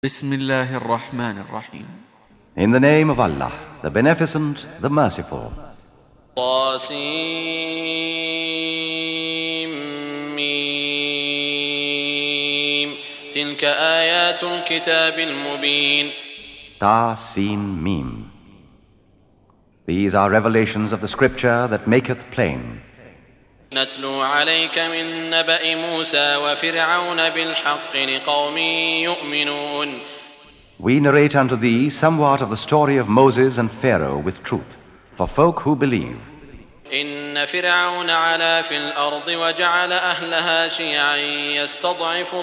Bismillahir Rahmanir Rahim. In the name of Allah, the Beneficent, the Merciful. طاسيم تلك آيات الكتاب المبين. Ta Sin Mim. These are revelations of the scripture that maketh plain. نتلو عليك من نبأ موسى وفرعون بالحق لقوم يؤمنون. We narrate unto thee somewhat of the story of Moses and Pharaoh with truth, for folk who believe. إن فرعون علا في الأرض وجعل أهلها شيعا يستضعف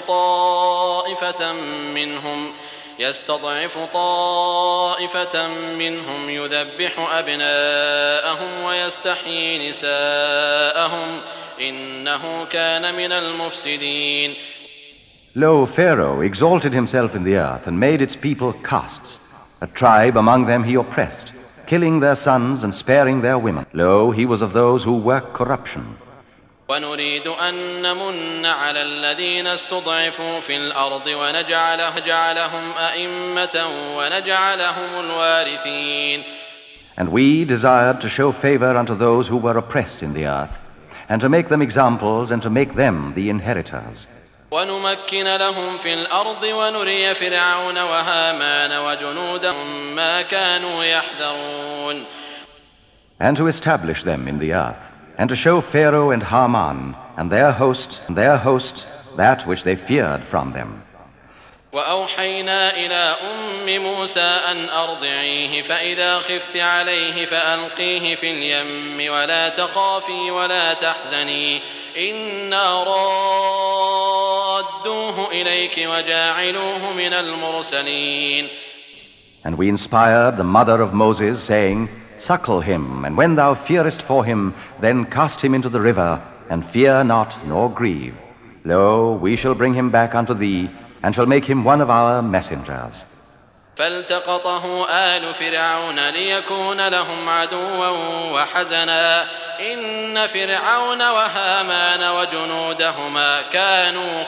طائفة منهم يذبح أبناءهم ويستحيي نساءهم إنه كان من المفسدين. Lo, Pharaoh exalted himself in the earth and made its people castes. A tribe among them he oppressed, killing their sons and sparing their women. Lo, he was of those who work corruption. ونريد أن نمن على الذين استضعفوا في الأرض ونجعلهم أئمة ونجعلهم الوارثين. And we desired to show favor unto those who were oppressed in the earth, and to make them examples and to make them the inheritors. ونمكن لهم في الأرض ونري فرعون وهامان وجنودهم ما كانوا يحذرون. And to establish them in the earth, and to show Pharaoh and Haman and their host that which they feared from them. وأوحينا إلى أم موسى أن أرضعيه فإذا خفت عليه فألقيه في اليم ولا تخافي ولا تحزني إنا رادوه إليك وجاعلوه من المرسلين. And we inspired the mother of Moses, saying, Suckle him, and when thou fearest for him, then cast him into the river, and fear not nor grieve. Lo, we shall bring him back unto thee, and shall make him one of our messengers. فالتقطه آل فرعون ليكون لهم عدوا وحزنا إن فرعون وهامان وجنودهما كانوا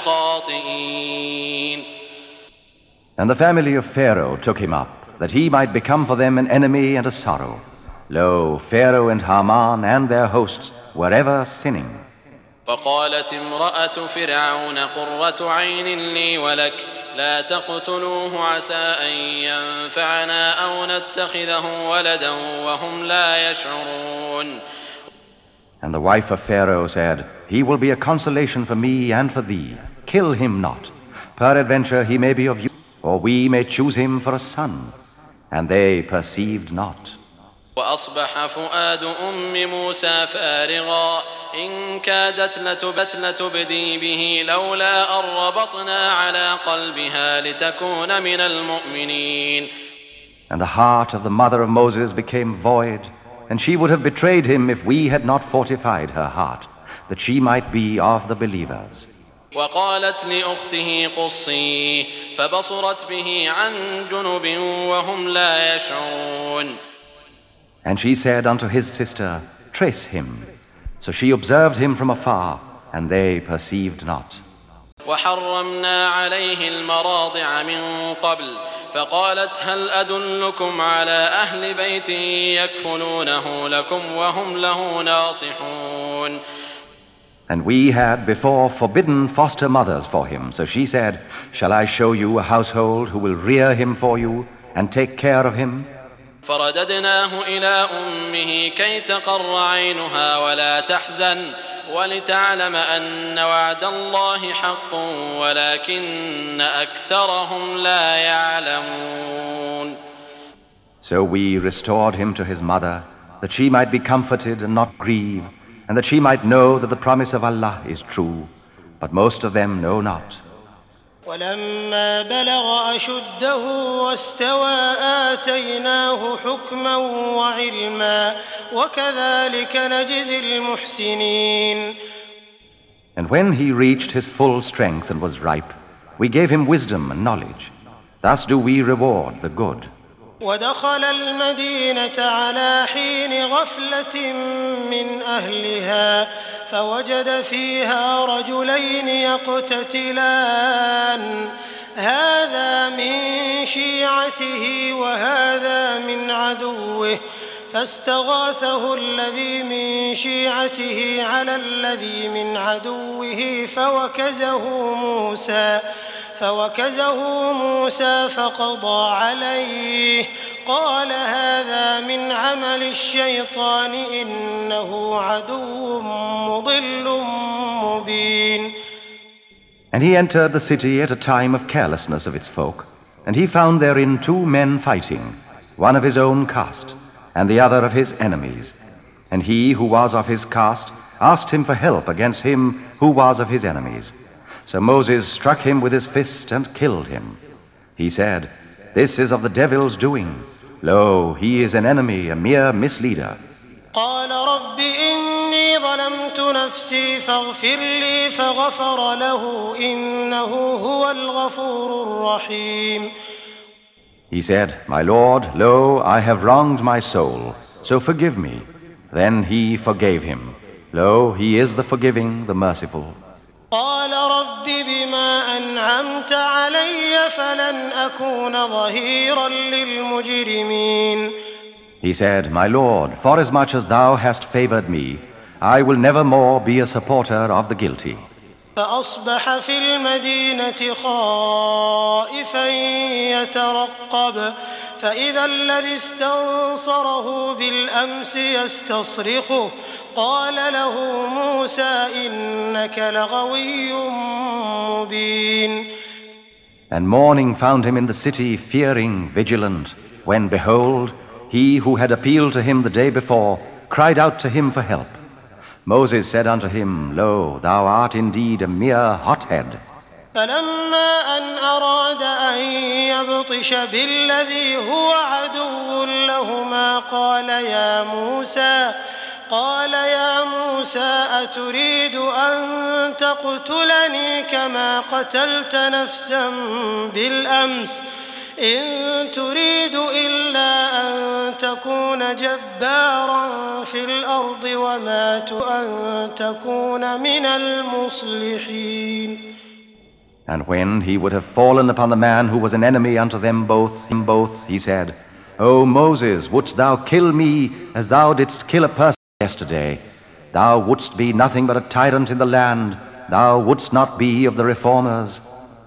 خاطئين. And the family of Pharaoh took him up, that he might become for them an enemy and a sorrow. Lo, Pharaoh and Haman and their hosts were ever sinning. وقالت امرأة فرعون قرة عين لي ولك لا تقتلوه عسى أن ينفعنا أو نتخذه ولدا وهم لا يشعرون. And the wife of Pharaoh said, He will be a consolation for me and for thee. Kill him not. Peradventure he may be of use, or we may choose him for a son. And they perceived not. وأصبح فؤاد أم موسى فارغا إن كادت لتبدي به لولا أن ربطنا على قلبها لتكون من المؤمنين. And the heart of the mother of Moses became void, and she would have betrayed him if we had not fortified her heart, that she might be of the believers. وقالت لأخته قصيه فبصرت به عن جنب وهم لا يشعرون. And she said unto his sister, Trace him. So she observed him from afar, and they perceived not. وحرمنا عليه المراضع من قبل فقالت هل أدلكم على أهل بيت يكفلونه لكم وهم له ناصحون. And we had before forbidden foster mothers for him. So she said, Shall I show you a household who will rear him for you and take care of him? فرددناه إلى أمه كي تقر عينها ولا تحزن ولتعلم أن وعد الله حق ولكن أكثرهم لا يعلمون. So we restored him to his mother, that she might be comforted and not grieve, and that she might know that the promise of Allah is true, but most of them know not. ولما بلغ أشده واستوى آتيناه حكما وعلما وكذلك نجزي المحسنين. And when he reached his full strength and was ripe, we gave him wisdom and knowledge. Thus do we reward the good. ودخل المدينة على حين غفلة من أهلها فوجد فيها رجلين يقتتلان هذا من شيعته وهذا من عدوه فاستغاثه الذي من شيعته على الذي من عدوه فوكزه موسى فقضى عليه قال هذا من عمل الشيطان إنه عدو مضل مبين. And he entered the city at a time of carelessness of its folk, and he found therein 2 men fighting, one of his own caste, and the other of his enemies. And he who was of his caste asked him for help against him who was of his enemies. So Moses struck him with his fist and killed him. He said, "This is of the devil's doing. Lo, he is an enemy, a mere misleader." قال رب إني ظلمت نفسي فاغفر لي فغفر له إنه هو الغفور الرحيم. He said, "My Lord, lo, I have wronged my soul, so forgive me." Then he forgave him. Lo, he is the forgiving, the merciful. قال رب بما أنعمت علي فلن أكون ظهيرا للمجرمين. He said, "My Lord, forasmuch as thou hast favored me, I will never more be a supporter of the guilty." فأصبح في المدينة خائفا يترقب فإذا الذي استنصره بالأمس يستصرخه قال له موسى إنك لغوي مبين. And morning found him in the city, fearing, vigilant, when, behold, he who had appealed to him the day before cried out to him for help. Moses said unto him, "Lo, thou art indeed a mere hothead." فلما أن أراد أن يبطش بالذي هو عدو لهما قال يا موسى أتريد أن تقتلني كما قتلت نفسا بالأمس إن تريد إلا أن تكون جبارا في الأرض وما أن تكون من المصلحين. And when he would have fallen upon the man who was an enemy unto them both, he said, "O Moses, wouldst thou kill me as thou didst kill a person yesterday? Thou wouldst be nothing but a tyrant in the land. Thou wouldst not be of the reformers."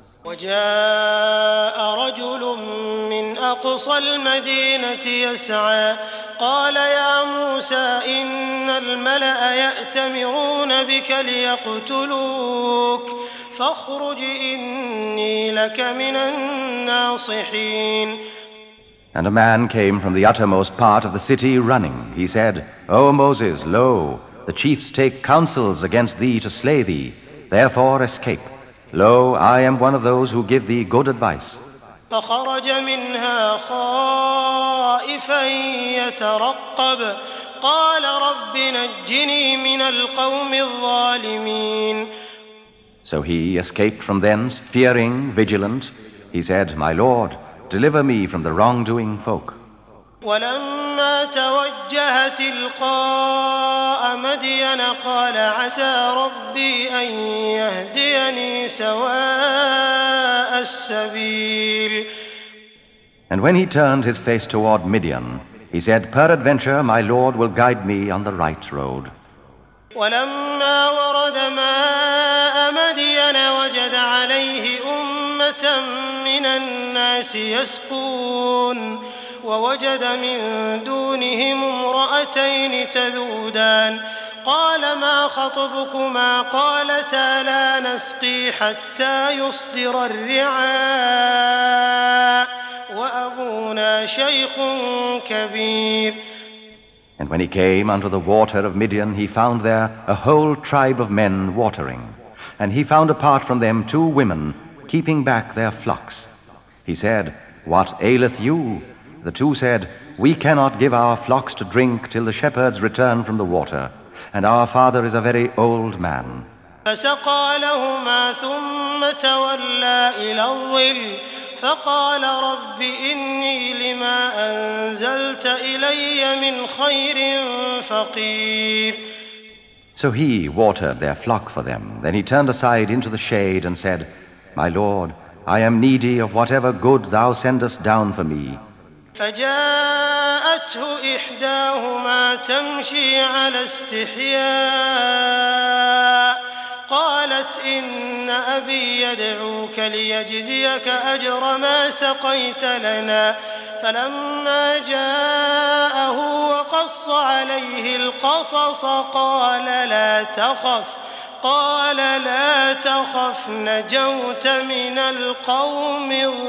وجاء رجل من أقصى المدينة يسعى قال يا موسى إن الملأ يأتمرون بك ليقتلوك فاخرج إني لك من الناصحين. And a man came from the uttermost part of the city running. He said, "O Moses, lo, the chiefs take counsels against thee to slay thee. Therefore escape. Lo, I am one of those who give thee good advice." فخرج منها خائفا يترقب قال رب نجني من القوم الظالمين. So he escaped from thence, fearing, vigilant. He said, "My Lord, deliver me from the wrongdoing folk." ولما توجه تلقاء مدين قال عسى ربي أن يهديني سواء السبيل. And when he turned his face toward Midian, he said, "Peradventure my Lord will guide me on the right road." ولما ورد ماء مدين وجد عليه أمة من الناس يسقون ووجد من دونهم امرأتين تذودان قال ما خطبكما قالتا لا نسقي حتى يصدر الرعاء وأبونا شيخ كبير. And when he came unto the water of Midian, he found there a whole tribe of men watering. And he found apart from them 2 women keeping back their flocks. He said, "What aileth you?" The 2 said, "We cannot give our flocks to drink till the shepherds return from the water, and our father is a very old man." فسقى لهما ثم تولى إلى الظل فقال رب إني لما أنزلت إلي من خير فقير. So he watered their flock for them. Then he turned aside into the shade and said, "My Lord, I am needy of whatever good thou sendest down for me. فجاءته إحداهما تمشي على استحياء قالت إن أبي يدعوك ليجزيك أجر ما سقيت لنا فلما جاءه وقص عليه القصص قال لا تخف نجوت من القوم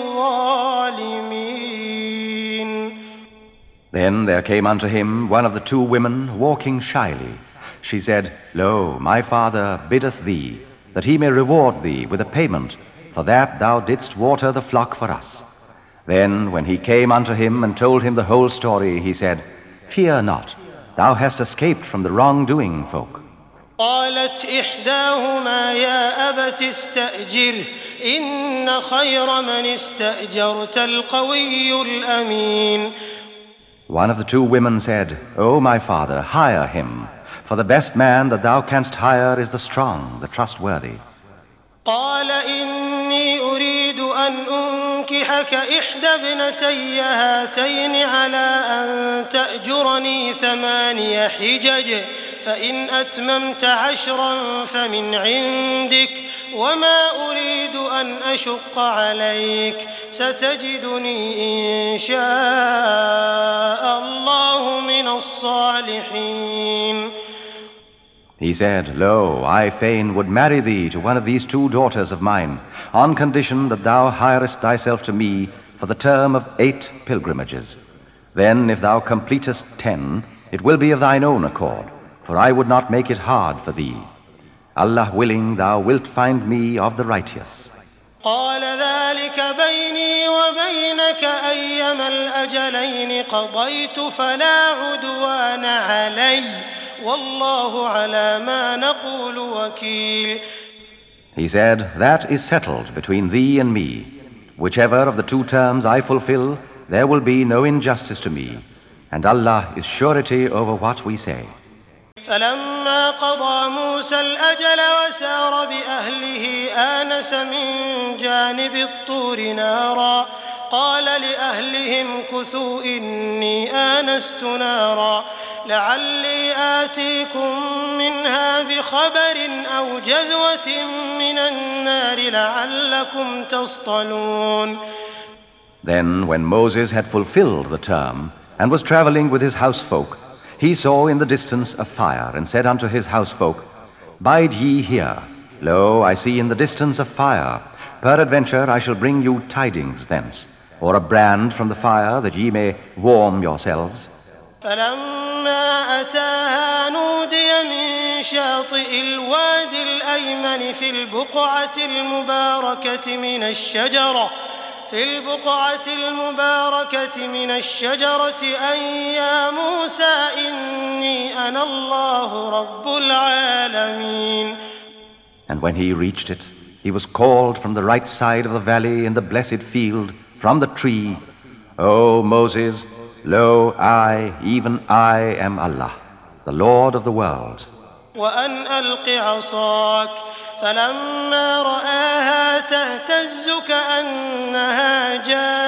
الظالمين. Then there came unto him one of the two women walking shyly. She said, Lo, my father biddeth thee, that he may reward thee with a payment, for that thou didst water the flock for us. Then, when he came unto him and told him the whole story, he said, Fear not, thou hast escaped from the wrongdoing folk. قالت إحداهما يا أبت استأجره إن خير من استأجرت القوي الأمين. One of the two women said, O my father, hire him, for the best man that thou canst hire is the strong, the trustworthy. قال إني أريد أن أنكحك إحدى ابنتي هاتين على أن تأجرني 8 حجج فإن أتممت 10 فمن عندك وما أريد أن أشق عليك ستجدني إن شاء الله من الصالحين. He said, Lo, I fain would marry thee to one of these 2 daughters of mine, on condition that thou hirest thyself to me for the term of 8 pilgrimages. Then, if thou completest 10, it will be of thine own accord, for I would not make it hard for thee. Allah willing, thou wilt find me of the righteous. قال ذلك بيني وبينك أيما الأجلين قضيت فلا عدوان علي والله على ما نقول وكيل. He said, That is settled between thee and me. Whichever of the 2 terms I fulfill, there will be no injustice to me, and Allah is surety over what we say. فلما قضى موسى الأجل وسار بأهله آنس من جانب الطور نارا قال لأهلهم كثوا إني آنست نارا لعلي آتيكم منها بخبر أو جذوة من النار لعلكم تصطلون. Then when Moses had fulfilled the term and was traveling with his housefolk, he saw in the distance a fire, and said unto his housefolk, Bide ye here. Lo, I see in the distance a fire. Peradventure I shall bring you tidings thence, or a brand from the fire, that ye may warm yourselves. فلما أتاها نودي من شاطئ الوادي الأيمن في البقعة المباركة من الشجرة أن يا موسى إني أنا الله رب العالمين. And when he reached it, he was called from the right side of the valley in the blessed field, from the tree, O Moses, lo, I, even I am Allah, the Lord of the worlds. وأن ألق عصاك فلما رآها تهتز كأنها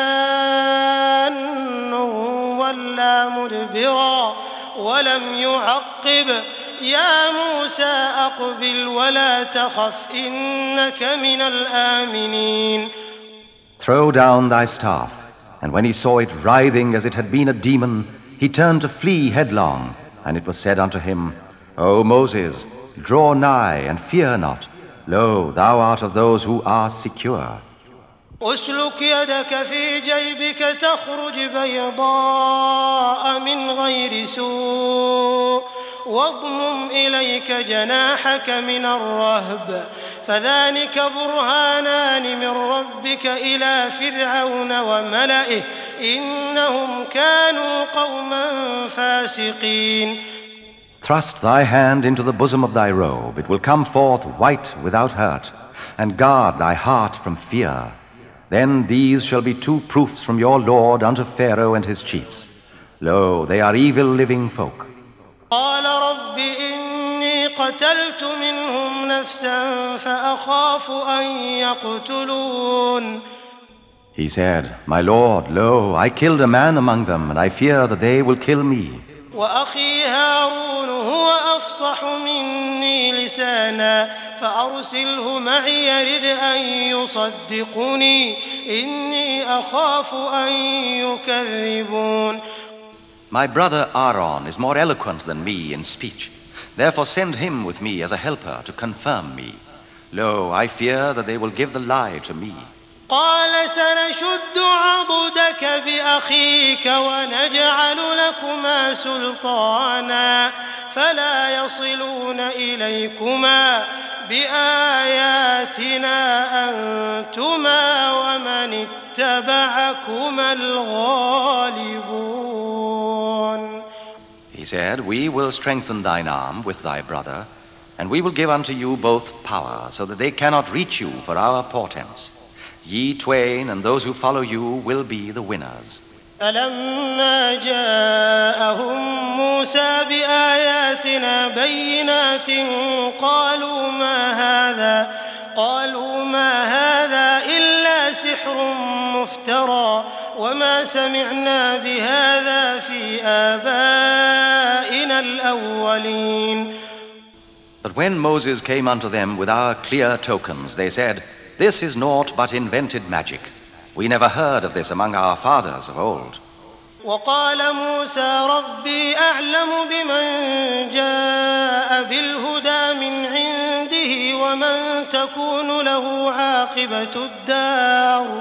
جان ولا مدبرا ولم يعقب يا موسى أقبل ولا تخف إنك من الآمنين. Throw down thy staff. And when he saw it writhing as it had been a demon, he turned to flee headlong. And it was said unto him, O Moses, draw nigh and fear not. Lo, thou art of those who are secure. أسلك يدك في جيبك تخرج بيضاء من غير سوء واضمم إليك جناحك من الرهب فذلك برهانان من ربك إلى فرعون وملئه إنهم كانوا قوما فاسقين. Thrust thy hand into the bosom of thy robe, it will come forth white without hurt, and guard thy heart from fear. Then these shall be 2 proofs from your Lord unto Pharaoh and his chiefs. Lo, they are evil living folk. قال رب إني قتلت منهم نفسا فأخاف أن يقتلون. He said, My Lord, lo, I killed a man among them, and I fear that they will kill me. وأخي هارون هو أفصح مني لسانا فأرسله معي يرد أن يصدقني إني أخاف أن يكذبون. My brother Aaron is more eloquent than me in speech. Therefore send him with me as a helper to confirm me. Lo, I fear that they will give the lie to me. قال سنشد عضدك بأخيك ونجعل لكما سلطانا فلا يصلون إليكما بآياتنا أنتما ومن اتبعكما الغالبون. He said, We will strengthen thine arm with thy brother, and we will give unto you both power, so that they cannot reach you for our portents. Ye twain and those who follow you will be the winners. فلما جاءهم موسى بآياتنا بينات قالوا ما هذا إلا سحر مفترى وما سمعنا بهذا في آبائنا الأولين. But when Moses came unto them with our clear tokens, they said, This is naught but invented magic. We never heard of this among our fathers of old. وقال موسى ربي أعلم بمن جاء بالهدى من عنده ومن تكون له عاقبة الدار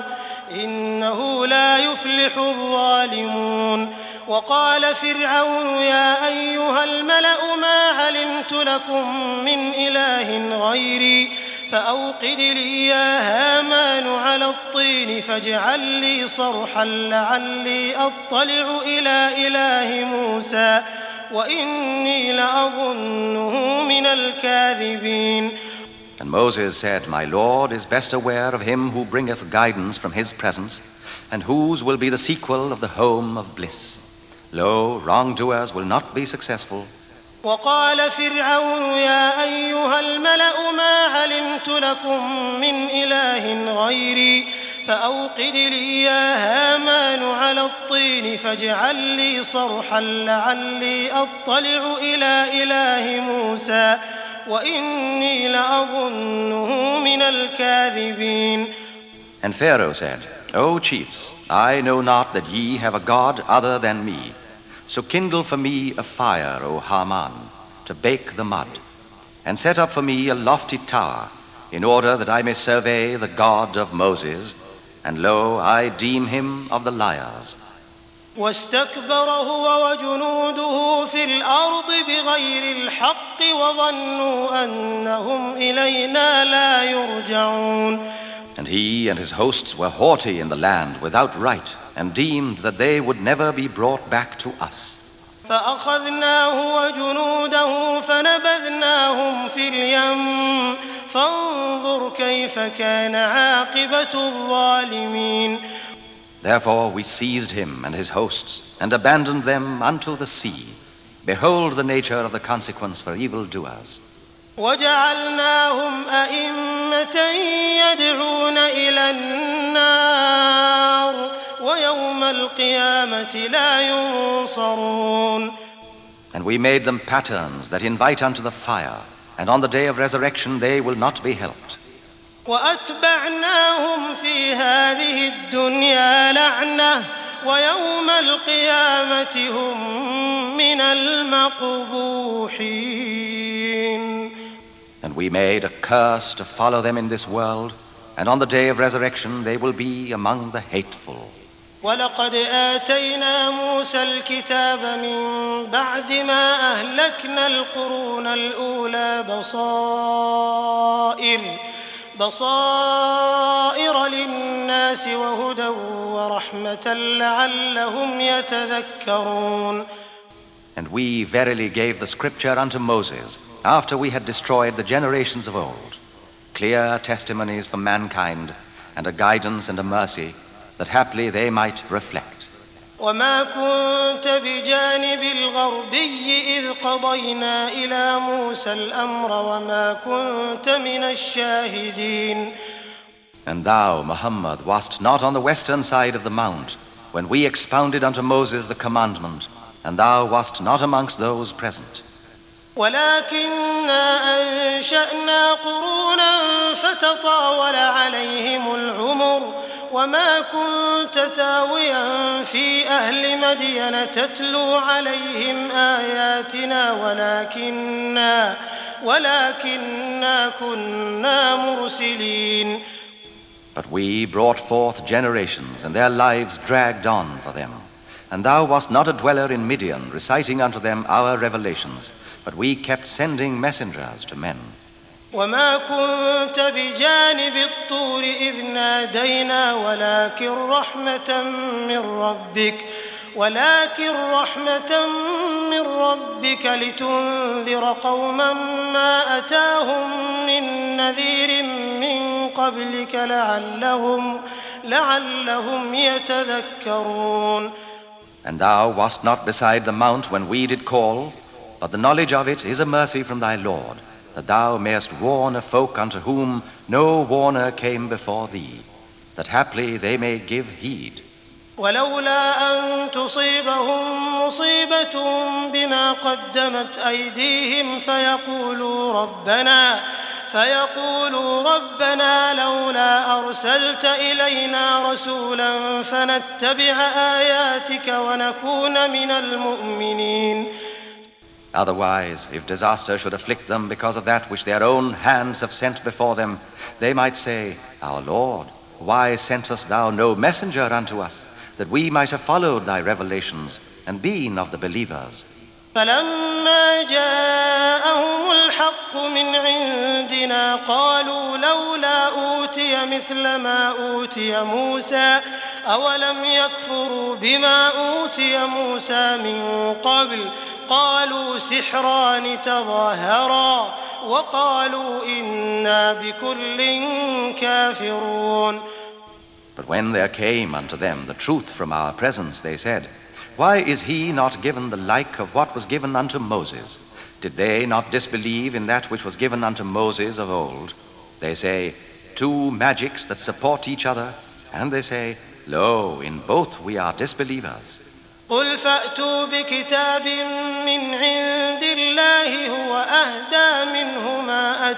إنه لا يفلح الظالمون. وقال فرعون يا أيها الملأ ما علمت لكم من إله غيري فأوقد لي يا هامان على الطين فاجعل لي صرحا لعلي أطلع إلى إله موسى وإني لأظنه من الكاذبين. And Moses said, My Lord is best aware of him who bringeth guidance from his presence, and whose will be the sequel of the home of bliss. Lo, wrongdoers will not be successful. وقال فرعون يا أيها الملأ ما علمت لكم من إله غيري فأوقد لي يا هامان على الطين فاجعل لي صرحا لعلي أطلع إلى إله موسى وإني لأظنه من الكاذبين. And Pharaoh said, O chiefs, I know not that ye have a God other than me. So kindle for me a fire, O Haman, to bake the mud, and set up for me a lofty tower, in order that I may survey the God of Moses, and lo, I deem him of the liars. واستكبر هو وجنوده في الأرض بغير الحق وظنوا أنهم إلينا لا يرجعون. And he and his hosts were haughty in the land without right, and deemed that they would never be brought back to us. فأخذناه وجنوده فنبذناهم في اليم فانظر كيف كان عاقبة الظالمين. Therefore we seized him and his hosts, and abandoned them unto the sea. Behold the nature of the consequence for evildoers. وجعلناهم أئمة يدعون إلى النار ويوم القيامة لا ينصرون. And we made them patterns that invite unto the fire, and on the day of resurrection they will not be helped. وأتبعناهم في هذه الدنيا لعنة ويوم القيامة هم من المقبوحين. And we made a curse to follow them in this world, and on the day of resurrection they will be among the hateful. ولقد آتينا موسى الكتاب من بعد ما أهلكنا القرون الأولى بصائر للناس وهدى ورحمة لعلهم يتذكرون. And we verily gave the scripture unto Moses, after we had destroyed the generations of old, clear testimonies for mankind, and a guidance and a mercy, that haply they might reflect. وما كنت بجانب الغربي إذ قضينا إلى موسى الأمر وما كنت من الشاهدين. And thou, Muhammad, wast not on the western side of the mount when we expounded unto Moses the commandment, and thou wast not amongst those present. ولكننا أنشأنا قرونا فتطاول عليهم العمر وما كنت ثاويا في أهل مدين تتلو عليهم آياتنا ولكننا كنا مرسلين. But we brought forth generations, and their lives dragged on for them. And thou wast not a dweller in Midian, reciting unto them our revelations, but we kept sending messengers to men. وما كنت بجانب الطور إذ نادينا ولكن رحمة من ربك لتنذر قوما ما أتاهم من نذير من قبلك لعلهم يتذكرون. And thou wast not beside the mount when we did call, but the knowledge of it is a mercy from thy Lord, that thou mayest warn a folk unto whom no warner came before thee, that haply they may give heed. ولولا أن تصيبهم مصيبة بما قدمت أيديهم فيقولوا ربنا لولا أرسلت إلينا رسولا فنتبع آياتك ونكون من المؤمنين. Otherwise, if disaster should afflict them because of that which their own hands have sent before them, they might say, Our Lord, why sentest thou no messenger unto us, that we might have followed thy revelations and been of the believers? فلما جاءهم الحق من عندنا قالوا لولا أوتي مثل ما أوتي موسى أولم يكفروا بما أوتي موسى من قبل قالوا سحران تظاهرا وقالوا إنا بكل كافرون. But when there came unto them the truth from our presence, they said, Why is he not given the like of what was given unto Moses? Did they not disbelieve in that which was given unto Moses of old? They say, Two magics that support each other, and they say, Lo, in both we are disbelievers. قل فأتوا بكتاب من عند الله هو أهدى منهما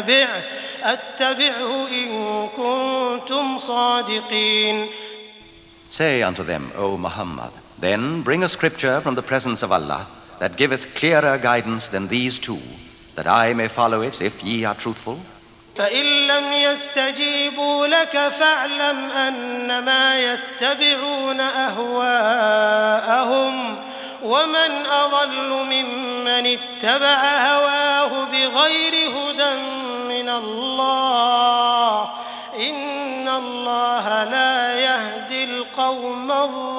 أتبعه إن كنتم صادقين. Say unto them, O Muhammad, then bring a scripture from the presence of Allah that giveth clearer guidance than these two, that I may follow it if ye are truthful. فإن لم يستجيبوا لك فاعلم أنما يتبعون أهواءهم ومن أضل ممن اتبع هواه بغير هدى من الله إن الله لا يهدي القوم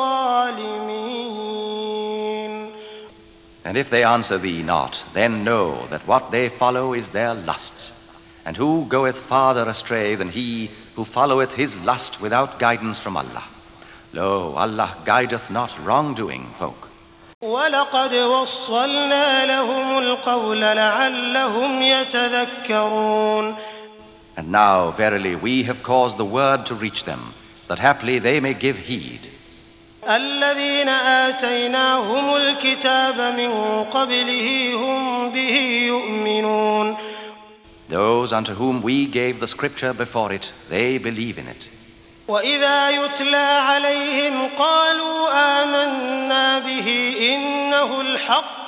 الظالمين. And if they answer thee not, then know that what they follow is their lusts. And who goeth farther astray than he who followeth his lust without guidance from Allah? Lo, Allah guideth not wrongdoing folk. وَلَقَدْ وَصَّلْنَا لَهُمُ الْقَوْلَ لَعَلَّهُمْ يَتَذَكَّرُونَ. And now, verily, we have caused the word to reach them, that haply they may give heed. الذين آتيناهم الكتاب من قبله هم به يؤمنون. Those unto whom we gave the scripture before it, they believe in it. وإذا يتلى عليهم قالوا آمنا به إنه الحق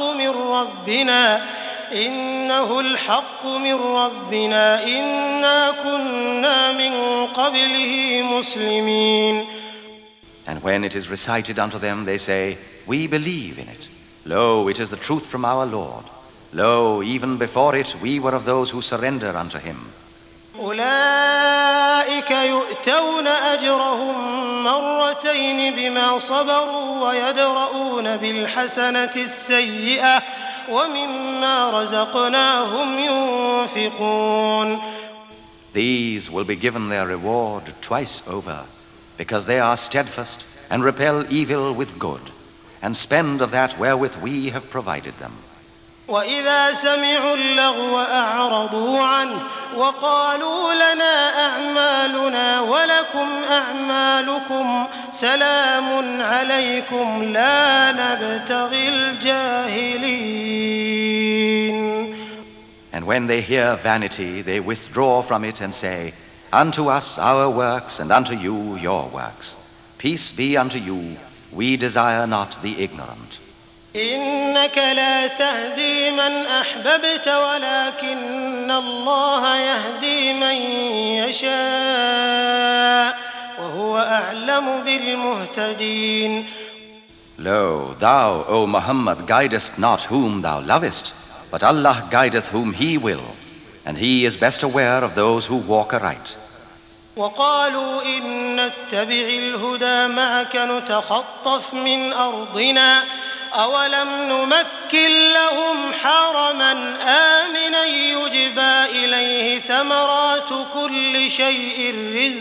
من ربنا إنا كنا من قبله مسلمين. And when it is recited unto them, they say, We believe in it. Lo, it is the truth from our Lord. Lo, even before it, we were of those who surrender unto him. أولئك يؤتون أجرهم مرتين بما صبروا ويدرؤون بالحسنة السيئة ومما رزقناهم ينفقون. These will be given their reward twice over, because they are steadfast and repel evil with good, and spend of that wherewith we have provided them. وإذا سمعوا اللغو أعرضوا عنه وقالوا لنا أعمالنا ولكم أعمالكم سلام عليكم لا نبتغي الجاهلين. And when they hear vanity, they withdraw from it and say, Unto us our works, and unto you your works. Peace be unto you, we desire not the ignorant. إنك لا تهدي من أحببت ولكن الله يهدي من يشاء وهو أعلم بالمهتدين. Lo, thou, O Muhammad, guidest not whom thou lovest, but Allah guideth whom He will, and He is best aware of those who walk aright. وقالوا إن نتبع الهدى معك نتخطف من أرضنا أولم نمكن لهم حرما آمنا يجبى إليه ثمرات كل شيء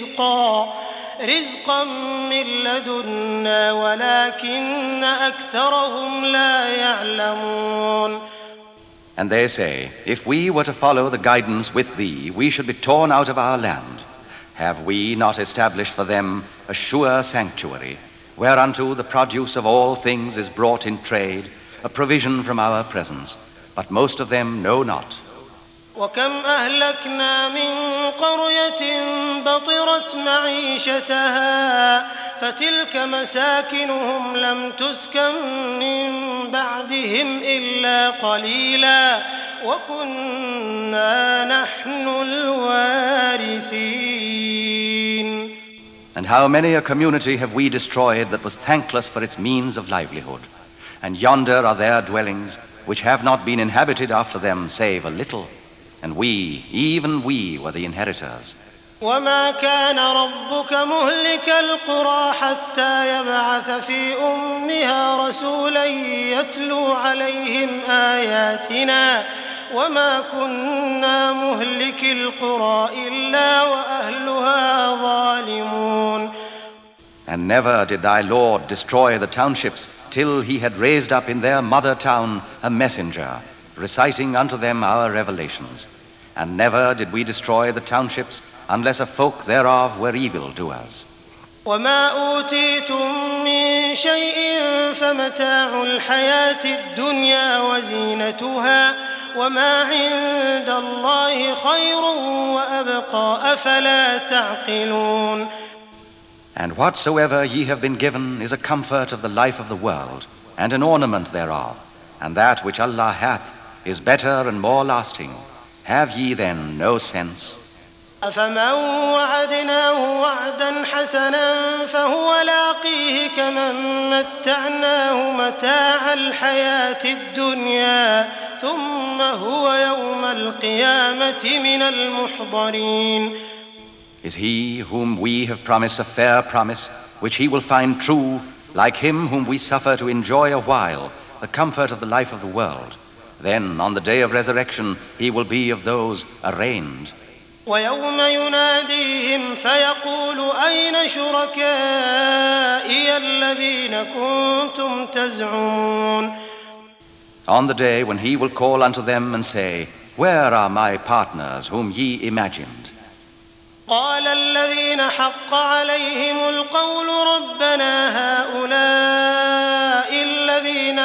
رزقا من لدنا ولكن أكثرهم لا يعلمون. And they say, if we were to follow the guidance with thee, we should be torn out of our land. Have we not established for them a sure sanctuary, whereunto the produce of all things is brought in trade, a provision from our presence, but most of them know not. وكم أهلكنا من قرية بطرت معيشتها فتلك مساكنهم لم تسكن من بعدهم إلا قليلا وكنا نحن الوارثين. And how many a community have we destroyed that was thankless for its means of livelihood? And yonder are their dwellings, which have not been inhabited after them save a little. And we, even we, were the inheritors. وما كان ربك مهلك القرى حتى يبعث في أمها رسولا يتلو عليهم آياتنا وما كنا مهلك القرى إلا وأهلها ظالمون. And never did thy Lord destroy the townships till he had raised up in their mother town a messenger, reciting unto them our revelations. And never did we destroy the townships unless a folk thereof were evildoers. وما أوتيتم من شيء فمتاع الحياة الدنيا وزينتها وما عند الله خير وأبقى أفلا تعقلون. And whatsoever ye have been given is a comfort of the life of the world, and an ornament thereof, and that which Allah hath is better and more lasting. Have ye then no sense? أفمن وعدناه وعدا حسنا فهو لاقيه كمن متعناه متاع الحياة الدنيا ثم هو يوم القيامة من المحضرين. Is he whom we have promised a fair promise, which he will find true, like him whom we suffer to enjoy a while the comfort of the life of the world? Then on the day of resurrection he will be of those arraigned. ويوم يناديهم فيقول أين شركائي الذين كنتم تزعمون. On the day when he will call unto them and say, Where are my partners whom ye imagined? قال الذين حق عليهم القول ربنا هؤلاء الذين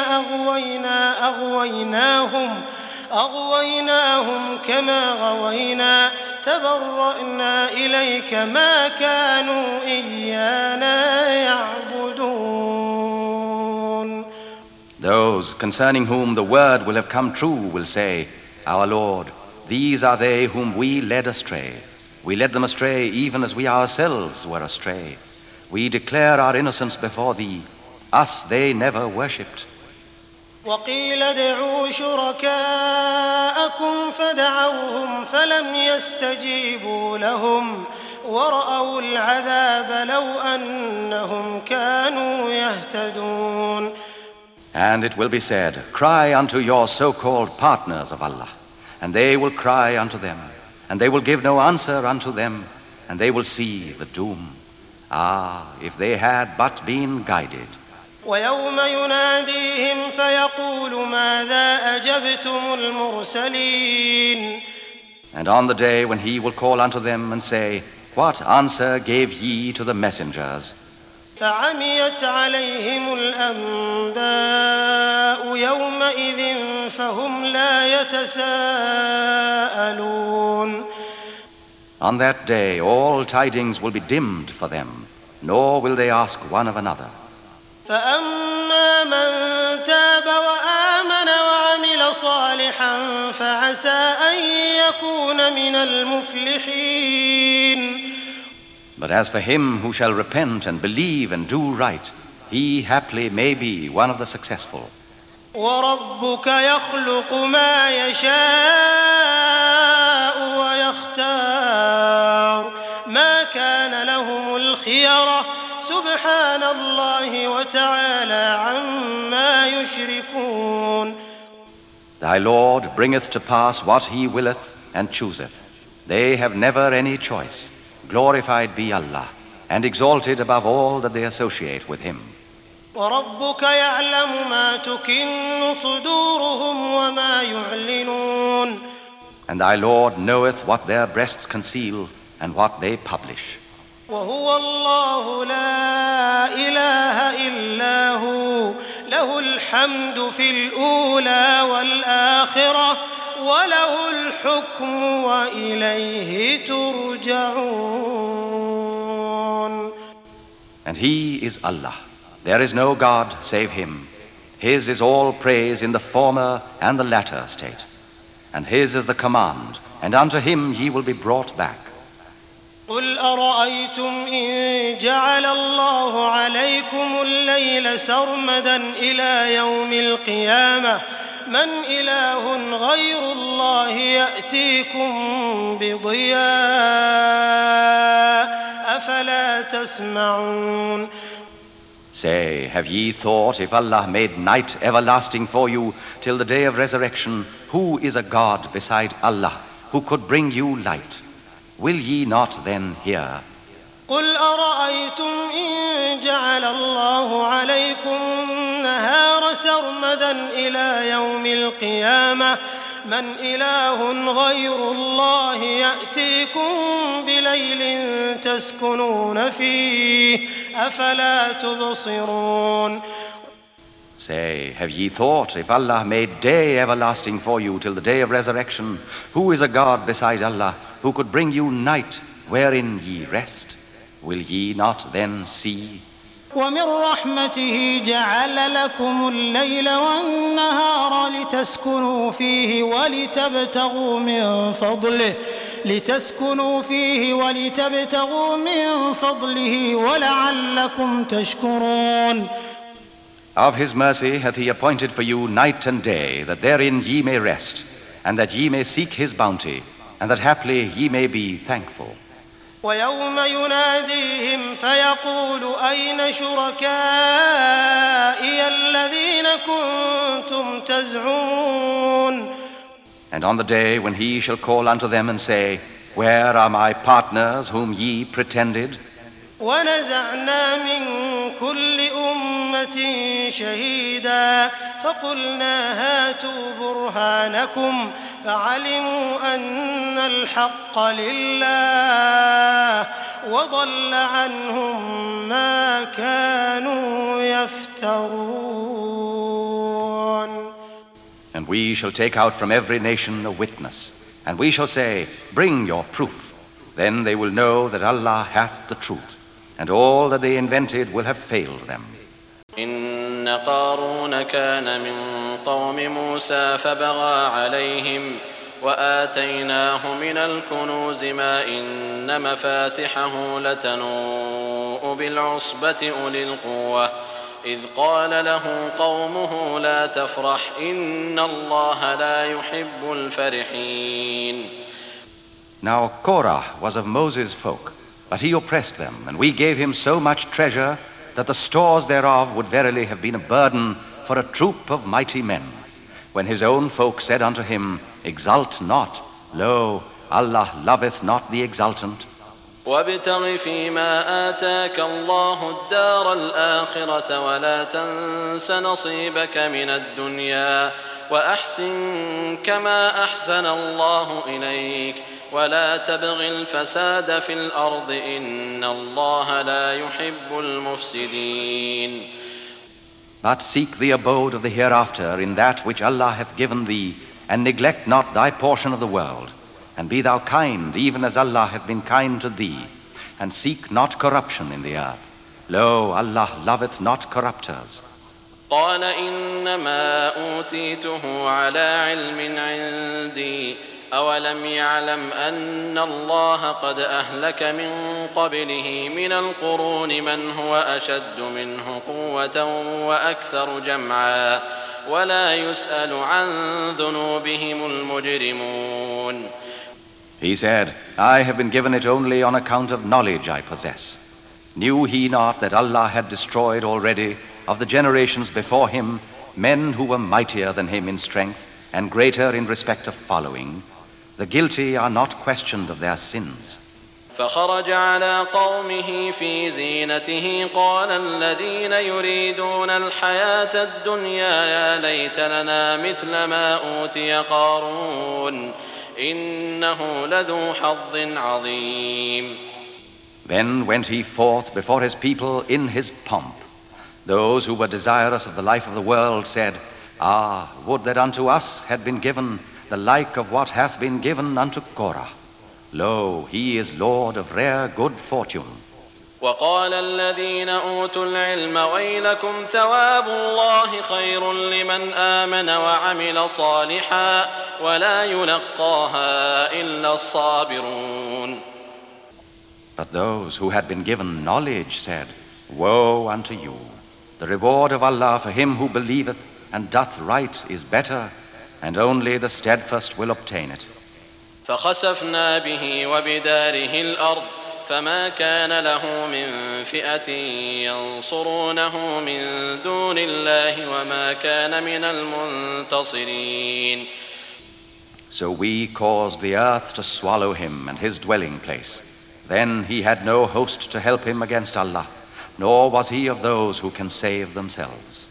أغويناهم كما غوينا تبرأنا إليك ما كانوا إيانا يعبدون. Those concerning whom the word will have come true will say, Our Lord, these are they whom we led astray. We led them astray even as we ourselves were astray. We declare our innocence before thee. Us they never worshipped. وقيل ادعوا شركاءكم فدعوهم فلم يستجيبوا لهم ورأوا العذاب لو أنهم كانوا يهتدون. And it will be said, Cry unto your so-called partners of Allah, and they will cry unto them, and they will give no answer unto them, and they will see the doom. Ah, if they had but been guided. ويوم يناديهم فيقول ماذا أجبتم المرسلين. And on the day when he will call unto them and say, What answer gave ye to the messengers? فعميت عليهم الأنباء يومئذ فهم لا يتساءلون. On that day all tidings will be dimmed for them, nor will they ask one of another. فأما من تاب وآمن وعمل صالحا فعسى أن يكون من المفلحين. But as for him who shall repent and believe and do right, he haply may be one of the successful. وربك يخلق ما يشاء ويختار ما كان لهم الخيرة سبحان الله وتعالى عما يشركون. Thy Lord bringeth to pass what he willeth and chooseth. They have never any choice. Glorified be Allah, and exalted above all that they associate with him. وربك يعلم ما تكن صدورهم وما يعلنون. And thy Lord knoweth what their breasts conceal and what they publish. وهو الله لا إله إلا هو له الحمد في الأولى والآخرة وله الحكم وإليه ترجعون. And he is Allah. There is no God save him. His is all praise in the former and the latter state. And his is the command, and unto him ye will be brought back. قل أرأيتم إن جعل الله عليكم الليل سرمدا إلى يوم القيامة من إله غير الله يأتيكم بضياء أفلا تسمعون. Say, have ye thought, if Allah made night everlasting for you till the day of resurrection, who is a God beside Allah, who could bring you light? Will ye not then hear? قل أرأيتم إن جعل الله عليكم النهار سرمدا إلى يوم القيامة من إله غير الله يأتيكم بليل تسكنون فيه أفلا تبصرون. Say, have ye thought, if Allah made day everlasting for you till the day of resurrection, who is a God beside Allah, who could bring you night wherein ye rest? Will ye not then see? ومن رحمته جعل لكم الليل والنهار لتسكنوا فيه ولتبتغوا من فضله ولعلكم تشكرون. Of his mercy hath he appointed for you night and day, that therein ye may rest, and that ye may seek his bounty, and that haply ye may be thankful. ويوم يناديهم فيقول أين شركائي الذين كنتم تزعمون. And on the day when he shall call unto them and say, Where are my partners whom ye pretended? ونزعنا من كل أمة شهيدا فقلنا هاتوا برهانكم فعلموا أن الحق لله وضل عنهم ما كانوا يفترون. And we shall take out from every nation a witness, and we shall say, Bring your proof. Then they will know that Allah hath the truth, and all that they invented will have failed them. إن قارون كان من قوم موسى فبغى عليهم وآتيناه من الكنوز ما إن مفاتحه لتنوء بالعصبة أولي القوة إذ قال له قومه لا تفرح إن الله لا يحب الفرحين. Now Korah was of Moses' folk, but he oppressed them, and we gave him so much treasure that the stores thereof would verily have been a burden for a troop of mighty men. When his own folk said unto him, Exult not, lo, Allah loveth not the exultant. وابتغ فيما آتاك الله الدار الآخرة ولا تنس نصيبك من الدنيا وأحسن كما أحسن الله إليك ولا تبغ الفساد في الأرض إن الله لا يحب المفسدين. But seek the abode of the hereafter in that which Allah hath given thee, and neglect not thy portion of the world. And be thou kind, even as Allah hath been kind to thee, and seek not corruption in the earth. Lo, Allah loveth not corrupters. قال إنما أوتيته على علم عندي أولم يعلم أن الله قد أهلك من قبله من القرون من هو أشد منه قوة وأكثر جمعا ولا يسأل عن ذنوبهم المجرمون. He said, I have been given it only on account of knowledge I possess. Knew he not that Allah had destroyed already of the generations before him men who were mightier than him in strength and greater in respect of following? The guilty are not questioned of their sins. فخرج على قومه في زينته قال الذين يريدون الحياة الدنيا يا ليت لنا مثل ما أوتي قارون إنه لذو حظ عظيم. Then went he forth before his people in his pomp. Those who were desirous of the life of the world said, Ah, would that unto us had been given the like of what hath been given unto Korah. Lo, he is Lord of rare good fortune. وقال الذين أوتوا العلم ويلكم ثواب الله خير لمن آمن وعمل صالحا ولا يلقاها إلا الصابرون. But those who had been given knowledge said, Woe unto you! The reward of Allah for him who believeth and doth right is better, and only the steadfast will obtain it. فخسفنا به وبداره الأرض فما كان له من فئة ينصرونه من دون الله وما كان من المنتصرين. So we caused the earth to swallow him and his dwelling place. Then he had no host to help him against Allah, nor was he of those who can save themselves.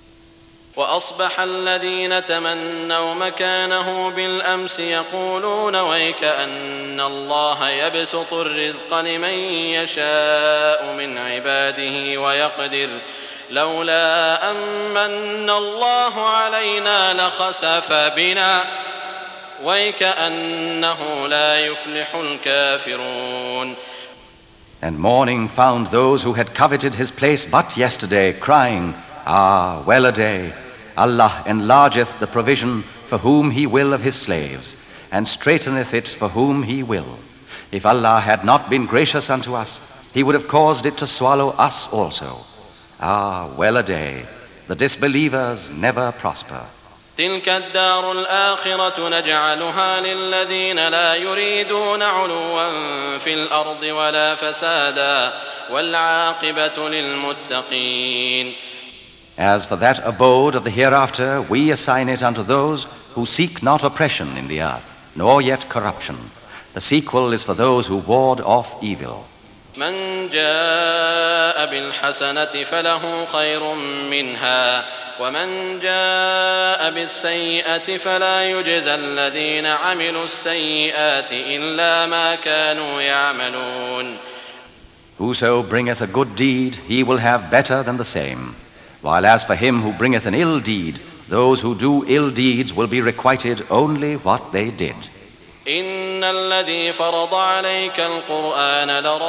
وأصبح الذين تمنوا مكانه بالأمس يقولون ويك أن الله يبسط الرزق لمن يشاء من عباده ويقدر لولا أمن الله علينا لخسف بنا ويك أنه لا يفلح الكافرون. And morning found those who had coveted his place but yesterday, crying, Ah, well a day! Allah enlargeth the provision for whom He will of His slaves, and straiteneth it for whom He will. If Allah had not been gracious unto us, He would have caused it to swallow us also. Ah, well a day! The disbelievers never prosper. تلك الدار الآخرة نجعلها للذين لا يريدون علوا في الأرض ولا فسادا والعاقبة للمتقين. As for that abode of the hereafter, we assign it unto those who seek not oppression in the earth, nor yet corruption. The sequel is for those who ward off evil. من جاء بالحسنة فله خير منها ومن جاء بالسيئة فلا يجزى الذين عملوا السيئات إلا ما كانوا يعملون. Whoso bringeth a good deed, he will have better than the same. While as for him who bringeth an ill deed, those who do ill deeds will be requited only what they did. إن الذي فرض عليك القرآن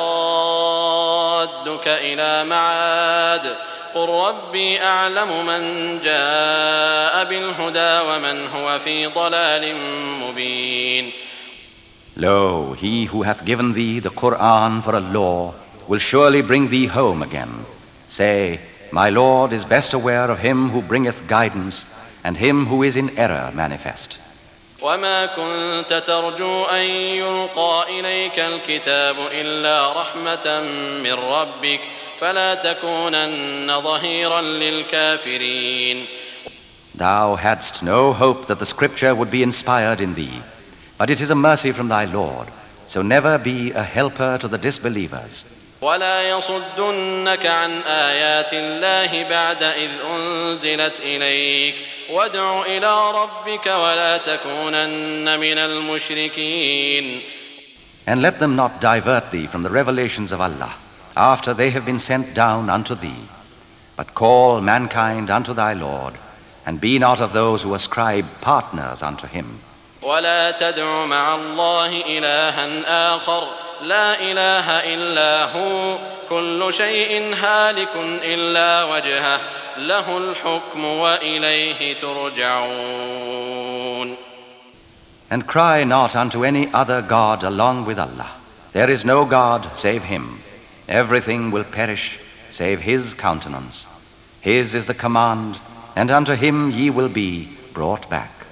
لرادك إلى معاد قل ربي أعلم من جاء بالهدى ومن هو في ضلال مبين. Lo, he who hath given thee the Qur'an for a law will surely bring thee home again. Say, My Lord is best aware of him who bringeth guidance and him who is in error manifest. وما كنت ترجو أن يلقى إليك الكتاب إلا رحمة من ربك فلا تكونن ظهيرا للكافرين. Thou hadst no hope that the scripture would be inspired in thee, but it is a mercy from thy Lord. so never be a helper to the disbelievers. ولا يصدنك عن آيات الله بعد إذ أنزلت إليك وادع إلى ربك ولا تكونن من المشركين. And let them not divert thee from the revelations of Allah after they have been sent down unto thee, but call mankind unto thy Lord, and be not of those who ascribe partners unto him. ولا تدع مع الله إلها آخر لا إله إلا هو كل شيء هالك إلا وجهه له الحكم وإليه ترجعون. And cry not unto any other God along with Allah. There is no God save him. Everything will perish save his countenance. His is the command, and unto him ye will be brought back.